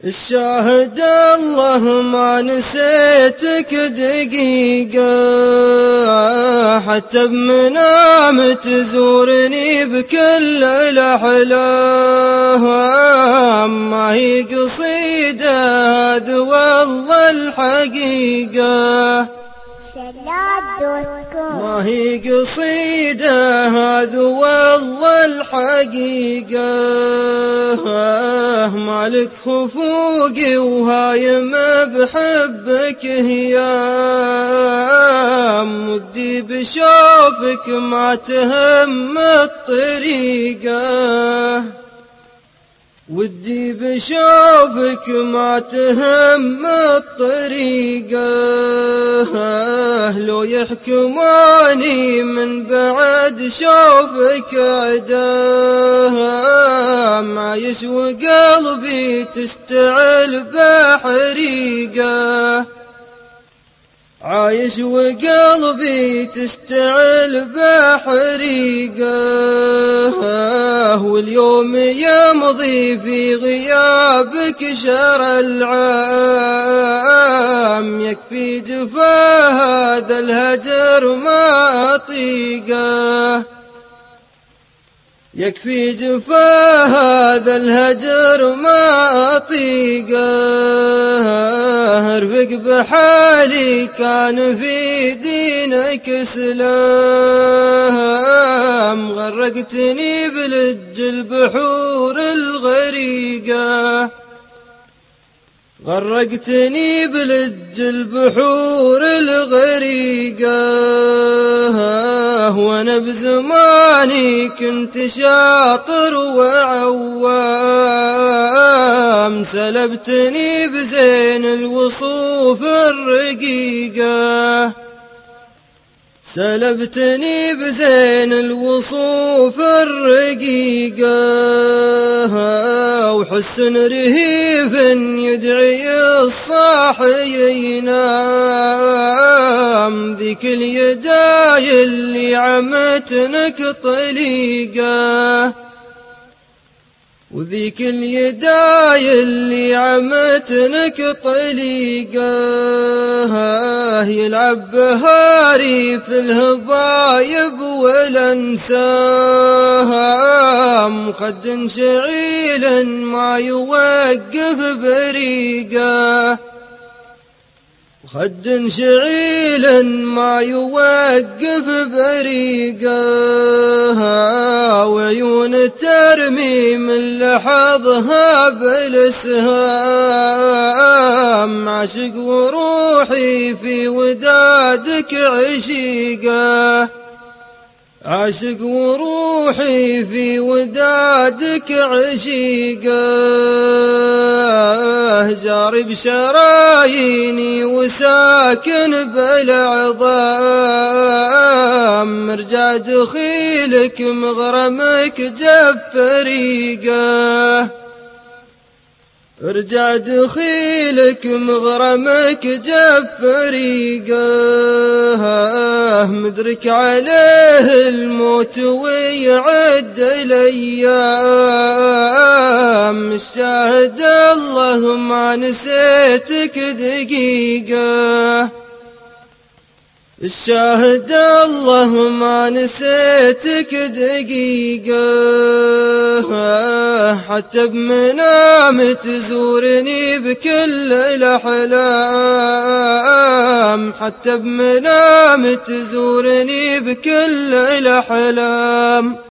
الشاهد الله ما نسيتك دقيقة، حتى بمنام تزورني بكل الأحلام. ما هي قصيدة هذا والله الحقيقة، ما هي قصيدة هذا والله الحقيقة. مالك خفوقي وهايم بحبك هيام، ودي بشوفك ما تهم الطريقة، ودي بشوفك ما تهم الطريقة. لو يحكموني من بعد شوفك عدام، عايش وقلبي تشتعل بحريقة، عايش وقلبي تشتعل بحريقة. واليوم يمضي في غيابك شهر العام، يكفي جفا هذا الهجر ما أطيقه، يكفي جفا هذا الهجر ما أطيقه. ارفق بحالي كان في دينك سلام، غرقتني بلج البحور الغريقة، غرقتني بلج البحور الغريقة. وانا بزماني كنت شاطر وعوام، سلبتني بزين الوصوف الرقيقة، سلبتني بزين الوصوف الرقيقة. وحسن رهيف يدعي الصاحي ينام، ذيك اليداي اللي عمتنك طليقة، وذيك اليداي اللي عمتنك طليقة. يلعب بهاري في الهبايب والانسام، خد شعيل ما يوقف بريقة، خد شعيل ما يوقف بريقة. وعيون ترمي من لحظها بالسهام، عاشق وروحي في ودادك عشيقة، عاشق وروحي في ودادك عشيقة. جارب شراييني وساكن بالعظام، مرجع دخيلك مغرمك جفريقة، ارجع دخيلك مغرمك جفريقة. مدرك عليه الموت ويعد الايام، الشاهد الله ما نسيتك دقيقة، الشاهد الله ما نسيتك دقيقة. حتى بمنام تزورني بكل الأحلام، حتى بمنام تزورني بكل الأحلام.